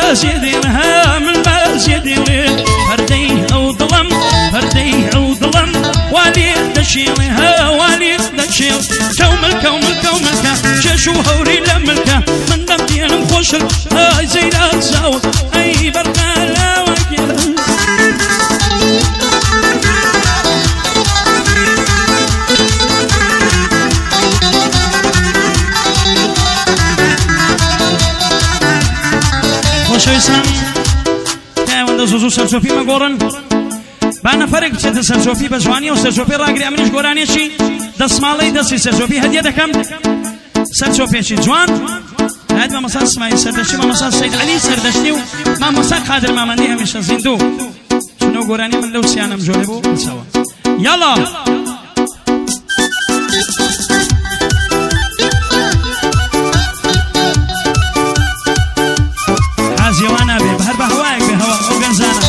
بازيدينها من بازيدين فردي أو ظلم فردي أو ظلم والي دشيلها والي دشيل كوملكا شاشو هوري لملكا من دمتين مخوشل هاي زيدا زاو أي برقا لا وكيل خوشویستم که اونده زوزو سرسوفی مگورن با نفرق بچێتە سەرسۆفی بە جوانی و سەرسۆفی ڕاگری ئەمنیش گۆرانێکی دەسماڵەی دەستی سەرسۆفی هەدیە دەکەم سەرسۆفێکی جوان هەد مامۆستا اسماعیل سەردەشتی مامۆستا سەید عەلی سەردەشتی و مامۆستا قادر مامەندی هەمیشە زیندوو چونەوە گۆرانی من لەو سیانەم جۆرێ بوو بچەوە یاڵا حازیێوان نابێ بە هەر بە هەوایەک بێ هەوا ئەو گەنجانە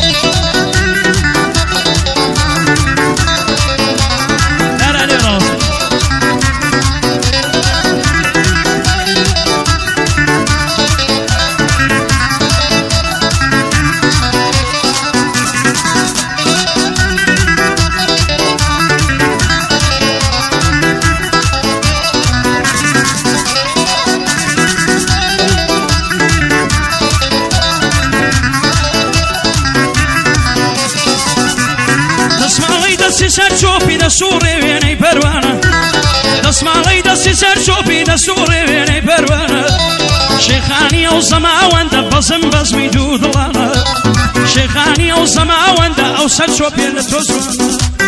سەرچۆپی دەسوڕێ وێنەی پەروانە دەسماڵەی دەستی سەرچۆپی دەسوڕێ وێنەی پەروانە شێخانی ئەو زەماوەندە بەزم بەزمی دوو دڵانە شێخانی ئەو زەماوەندە ئەو سەرچۆپێ لە تۆ جوانە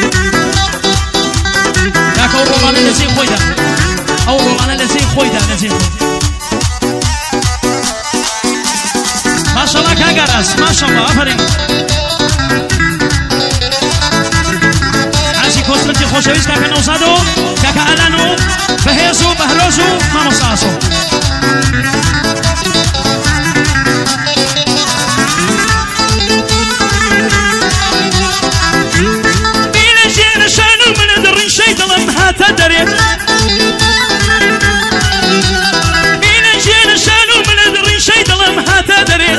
کاکە ئەو ڕۆڵانە لەجێ خۆیدا ئەو ڕۆڵانە لەجێ خۆیدا لەجێ خۆی ماشەڵڵا کاگەڕاز ماشەڵڵا ئەفەرین کۆسڵەتی خۆشەویست کاکە نەوزاد و کاکە ئەلان و بەهێز و بەهرۆز و مامۆستا ئاسۆ بینە ژێرە شان و منە دڕیشەی دڵم هاتە دەرێ بینە ژێرە شان و منە دڕیشەی دڵم هاتە دەرێ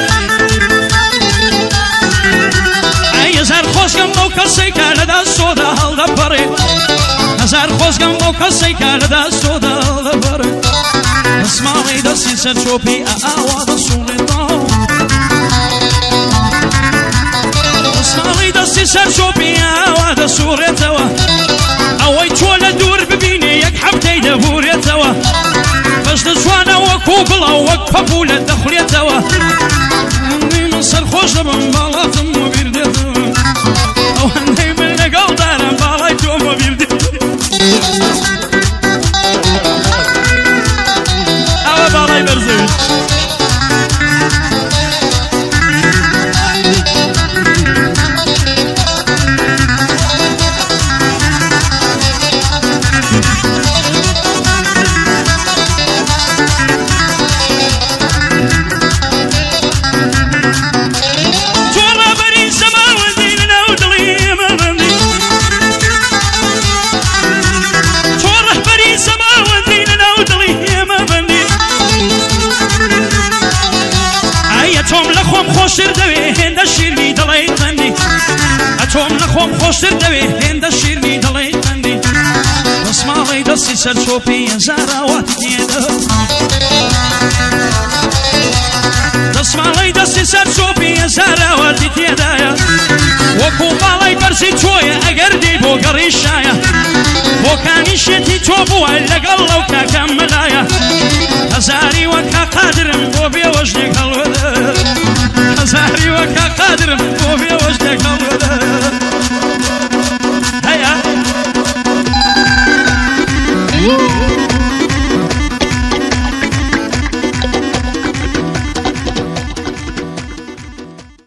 هزار خۆشگەم بەو کەسەی کە لەدا سۆدا هەڵدەپەڕێ هزار خۆشگەم بەو کەسەی کە لەدا سۆدا هەڵدەپەڕێ دەسماڵی دەستی سەرچۆپی ئاوا دەسوڵێتەوە دەسماڵی دەستی سەرچۆپی ئاوا دەسوڕێتەوە ئەوەی چۆ لە دوور ببینێ یەک حەفتەی دەبورێتەوە بەشدە جوانە وەکو گڵە وەک پەپولە دەخورێتەوە من سەرخۆش دەبم باڵاتم و بیردێتەوە ئەو هەندەی من لەگەڵ دارم باڵای تۆمە بیردێتەوە ئەوە باڵای بەرزەوی خۆشتر دەوێ هێندە شیرنی دڵی قەندی ئەتۆم نەخۆم خۆشتر دەوێ هێندە شیرنی دڵی قەندی دەسماڵی دەستی سەرچۆپی هەزاراواتی تێدا دەسماڵی دەستی سەرچۆپی هەزاراواتی تێدایە وەکو باڵای بەرزی تۆیە ئەگەر دێ بۆ گەڕی شایە بۆکانی شێتی تۆ بووە لەگەڵ لەو کاکەم مەلایە هەزاری وەکا قادرم بۆ بێوەژنێک هەڵوەدە هەزاری وەکا قادرم بۆ بێوەژنێک هەڵوەدە